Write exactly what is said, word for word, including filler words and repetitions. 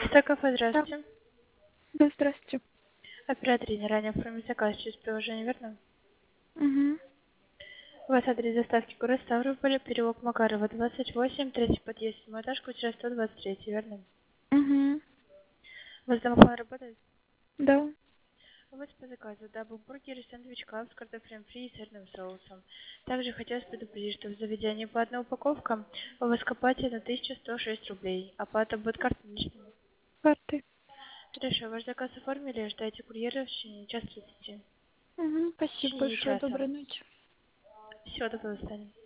Что кафе, Да, здравствуйте. да, здравствуйте. Оператор не ранее оформить заказ через приложение, верно? Угу. У вас адрес доставки город Ставрополь, переулок Макарова, двадцать восемь, третий подъезд, седьмой этаж, квартира сто двадцать три, верно? Угу. У вас домофон работает? Да. У вас по заказу даблбургер и сэндвич клаб с картофелем фри и сырным соусом. Также хотелось предупредить, что в заведении по одной упаковке у вас копате на тысячу сто шесть рублей. Оплата будет карточной. Карты. Хорошо, ваш заказ оформили, ждайте курьера в течение часа тридцати. Угу. В Спасибо течение большое. часа. Доброй ночи. Всего доброго, до свидания.